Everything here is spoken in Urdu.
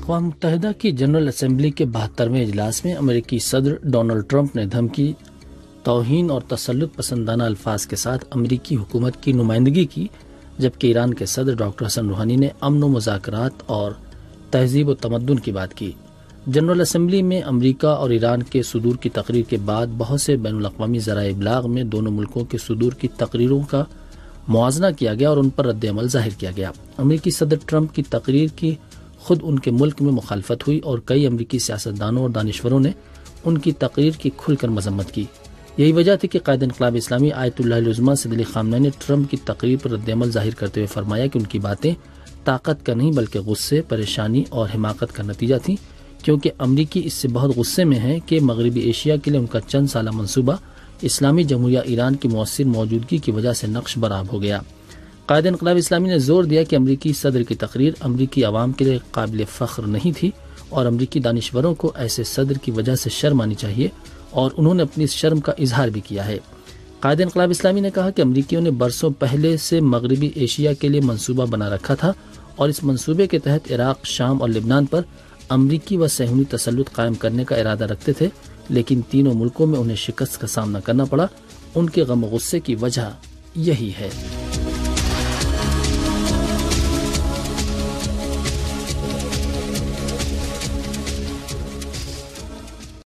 اقوام متحدہ کی جنرل اسمبلی کے 72ویں اجلاس میں امریکی صدر ڈونلڈ ٹرمپ نے دھمکی، توہین اور تسلط پسندانہ الفاظ کے ساتھ امریکی حکومت کی نمائندگی کی، جبکہ ایران کے صدر ڈاکٹر حسن روحانی نے امن و مذاکرات اور تہذیب و تمدن کی بات کی۔ جنرل اسمبلی میں امریکہ اور ایران کے صدور کی تقریر کے بعد بہت سے بین الاقوامی ذرائع ابلاغ میں دونوں ملکوں کے صدور کی تقریروں کا موازنہ کیا گیا اور ان پر رد عمل ظاہر کیا گیا۔ امریکی صدر ٹرمپ کی تقریر کی خود ان کے ملک میں مخالفت ہوئی اور کئی امریکی سیاستدانوں اور دانشوروں نے ان کی تقریر کی کھل کر مذمت کی۔ یہی وجہ تھی کہ قائد انقلاب اسلامی آیت اللہ العظمیٰ سید علی خامنہ نے ٹرمپ کی تقریر پر رد عمل ظاہر کرتے ہوئے فرمایا کہ ان کی باتیں طاقت کا نہیں بلکہ غصے، پریشانی اور حماقت کا نتیجہ تھیں، کیونکہ امریکی اس سے بہت غصے میں ہیں کہ مغربی ایشیا کے لیے ان کا چند سالہ منصوبہ اسلامی جمہوریہ ایران کی مؤثر موجودگی کی وجہ سے نقش برآب ہو گیا۔ قائد انقلاب اسلامی نے زور دیا کہ امریکی صدر کی تقریر امریکی عوام کے لیے قابل فخر نہیں تھی اور امریکی دانشوروں کو ایسے صدر کی وجہ سے شرم آنی چاہیے، اور انہوں نے اپنی اس شرم کا اظہار بھی کیا ہے۔ قائد انقلاب اسلامی نے کہا کہ امریکیوں نے برسوں پہلے سے مغربی ایشیا کے لیے منصوبہ بنا رکھا تھا اور اس منصوبے کے تحت عراق، شام اور لبنان پر امریکی و صہیونی تسلط قائم کرنے کا ارادہ رکھتے تھے، لیکن تینوں ملکوں میں انہیں شکست کا سامنا کرنا پڑا۔ ان کے غم و غصے کی وجہ یہی ہے۔